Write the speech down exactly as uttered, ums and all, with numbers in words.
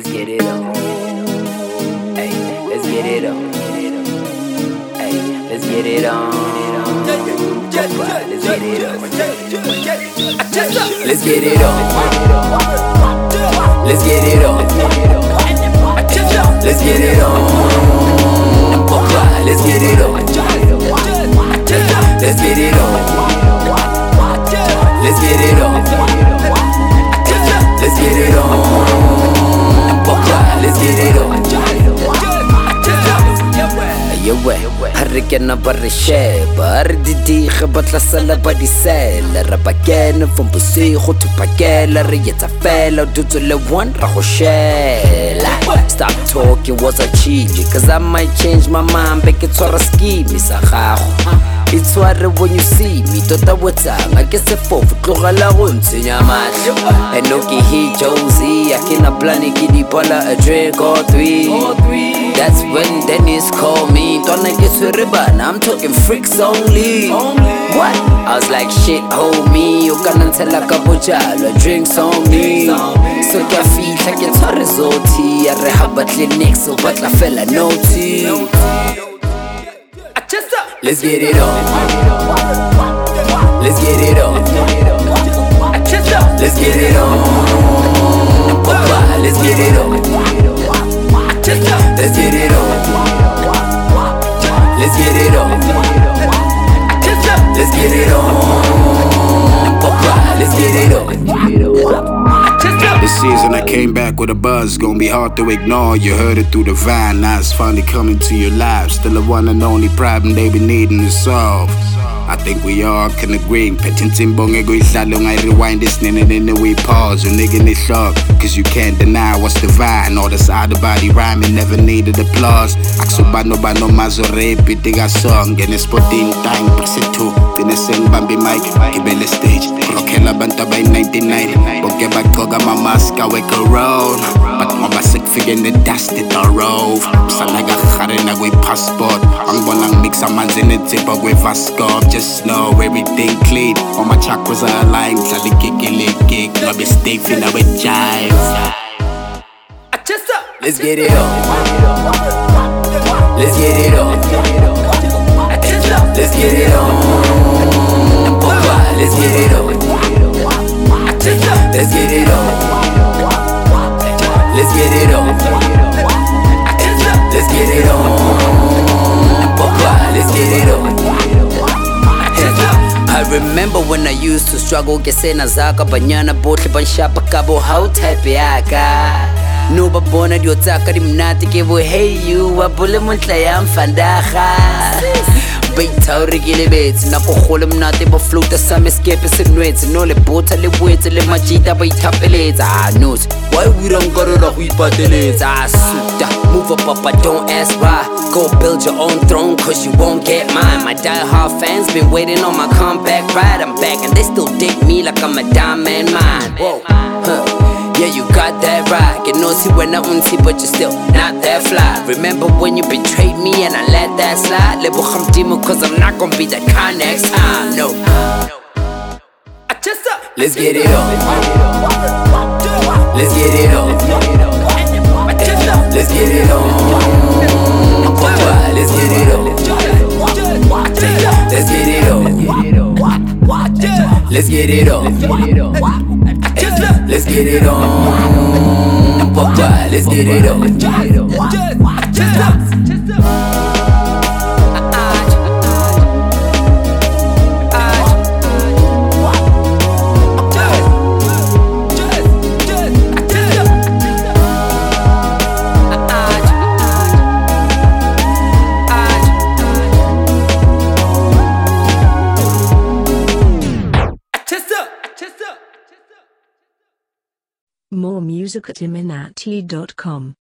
let's get it on. Hey, let's get it on. Hey, let's get it on. Let's get it on. Let's get it on. Let's get it on. Let's get it on. Let's get it on. Let's get it on. Let's get it on. Let's get it on. Let's get it on. Yo way, harikena barishe, barididi khabatla sala badisela, rabakena from bosigo to pakela, re yetsa fela dutule one ra go shela. Stop talking, was a cheat, cause I might change my mind, beke tswara scheme sa gago. It's what when you see me, tota wetang, I guess a fofu, tlogala go ntsenya mahlo. And no ke hit Josie, I cannot plan it, di bola a drink or three. That's when Dennis called me, don't I get to ribbon, I'm talking freaks only. What? I was like shit homie, you can't tell like a bojalo, drinks on me. So I feel like it's a risotto, I rehab clinic, so but la fella no tea. Let's get it on. Let's get it on. Let's get it on. Let's get it on. Let's get it on. Let's get it on. Let's get it on. Let's get it on. This season I came back with a buzz, gonna be hard to ignore. You heard it through the van, now it's finally coming to your lives. Still the one and only problem they be needing to solve. I think we all can agree. Petting timbong ego long I rewind this nene in the way pause. You nigga in shock, cause you can't deny what's divine. All this out of body rhyming never needed applause. Aksubano bano mazo repeating a song. Get a spotting time, press it too. Tineseng Bambi mic, Kibele stage. Krokela banta by nineteen ninety. Boke back koga my mask, I wake around. But mabasik figure the dust it a rove. Sanaga khare na we passport. Ang bonang mix a man's in the tip of we Vasco. Just know everything clean. All my chakras are aligned. Sally kiki kick. No mistake finna with jive. Let's get it on. Let's get it on. Let's get it on. Let's get it on. Let's get it on. Let's get it on. Let's get it on. Let's get it on. I remember when I used to struggle, gesena zaka banyana botle banshapa kabo how type yaka. No babona diotaka dimnati ke bo hey you wabule montla ya mfandaga. Baitauri gile bets na go gole mnate bo float sa me skepe se nwetse no le bota le boetse le majita ba itapeletsa. Ah knows why we don't go to go ipateletsa. Suta move up papa don't ask why. Go build your own throne cause you won't get mine. My die-hard fans been waiting on my comeback ride. I'm back and they still dig me like I'm a diamond mine. Whoa, huh. Yeah, you got that right. You know, see when I unti, but you're still not that fly. Remember when you betrayed me and I let that slide? Lebo khamdimo cause I'm not gonna be that kind next time. No. Let's get it on. Let's get it on. Let's get it on. Let's get it on. Let's get it on. Let's get it on. Let's get it on. Let's get it on. More music at iminati dot com.